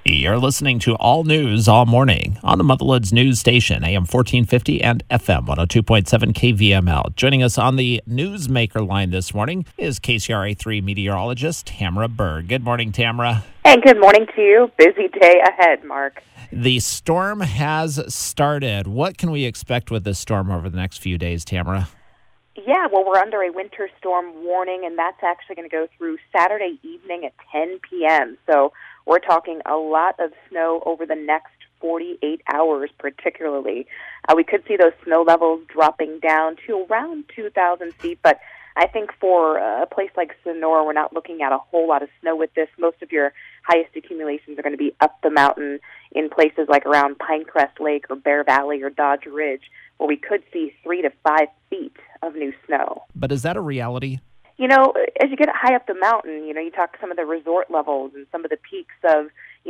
You're listening to All News All Morning on the Motherwoods News Station, AM 1450 and FM 102.7 KVML. Joining us on the Newsmaker line this morning is KCRA3 meteorologist Tamara Berg. Good morning, Tamara. And good morning to you. Busy day ahead, Mark. The storm has started. What can we expect with this storm over the next few days, Tamara? Yeah, well, we're under a winter storm warning, and that's actually going to go through Saturday evening at 10 p.m. So we're talking a lot of snow over the next 48 hours, particularly. We could see those snow levels dropping down to around 2,000 feet, but I think for a place like Sonora, we're not looking at a whole lot of snow with this. Most of your highest accumulations are going to be up the mountain in places like around Pinecrest Lake or Bear Valley or Dodge Ridge, where we could see 3 to 5 feet of new snow. But is that a reality? You know, as you get high up the mountain, you talk some of the resort levels and some of the peaks of,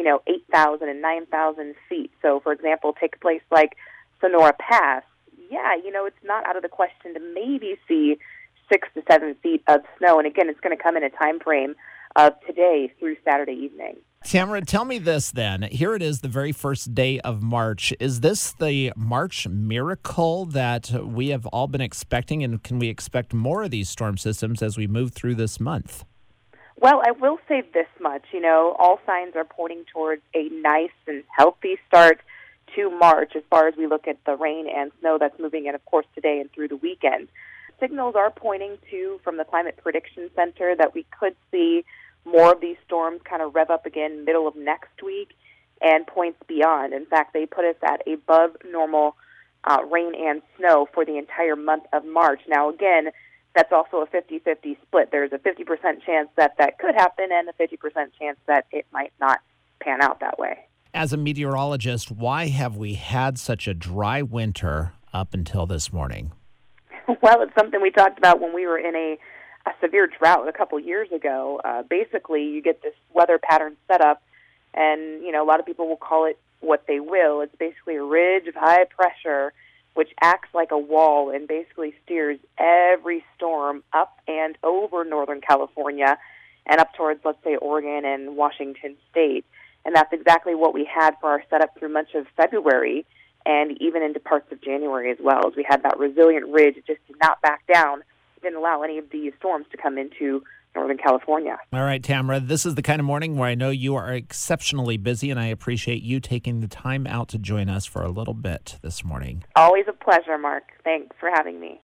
8,000 and 9,000 feet. So, for example, take a place like Sonora Pass. Yeah, it's not out of the question to maybe see 6 to 7 feet of snow. And again, it's going to come in a time frame of today through Saturday evening. Tamara, tell me this then. Here it is, the very first day of March. Is this the March miracle that we have all been expecting, and can we expect more of these storm systems as we move through this month? Well, I will say this much. All signs are pointing towards a nice and healthy start to March as far as we look at the rain and snow that's moving in, of course, today and through the weekend. Signals are pointing to, from the Climate Prediction Center, that we could see more of these storms kind of rev up again middle of next week and points beyond. In fact, they put us at above normal rain and snow for the entire month of March. Now, again, that's also a 50-50 split. There's a 50% chance that could happen and a 50% chance that it might not pan out that way. As a meteorologist, why have we had such a dry winter up until this morning? Well, it's something we talked about when we were in a severe drought a couple years ago. Basically, you get this weather pattern set up, and, a lot of people will call it what they will. It's basically a ridge of high pressure which acts like a wall and basically steers every storm up and over Northern California and up towards, let's say, Oregon and Washington State. And that's exactly what we had for our setup through much of February and even into parts of January as well, as we had that resilient ridge. It just did not back down. It didn't allow any of these storms to come into Northern California. All right, Tamara, this is the kind of morning where I know you are exceptionally busy, and I appreciate you taking the time out to join us for a little bit this morning. Always a pleasure, Mark. Thanks for having me.